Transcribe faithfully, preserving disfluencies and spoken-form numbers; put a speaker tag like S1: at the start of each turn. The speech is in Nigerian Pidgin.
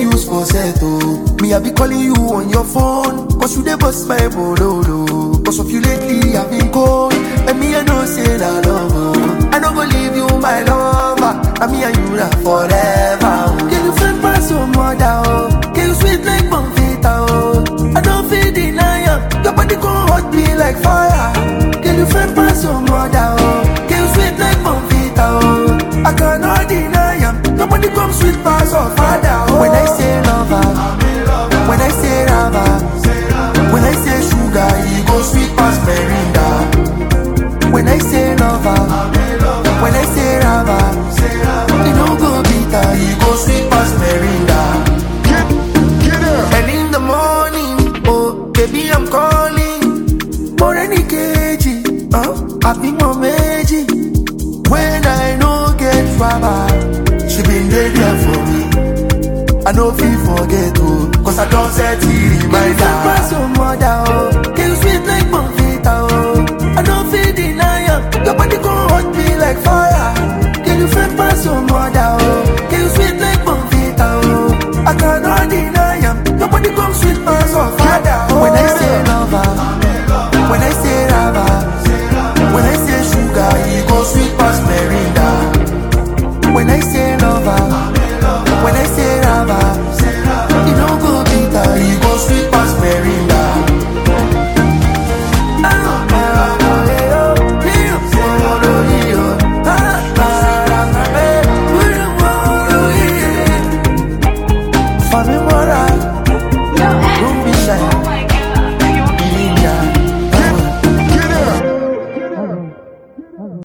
S1: use for settle. Me, I be calling you on your phone, cause you dey bust my bololo. Cause of you lately, I've been cold. And me, I know say that love. I don't go leave you, my lover. And me and you that forever. Can you friend pass your mother? Oh? Can you sweet like Bonfita? Oh? I don't feel deny you. Your body gon' hot me like fire. Can you friend pass your mother? Oh? Can you sweet like Bonfita? Oh? I cannot deny you. Your body come sweet.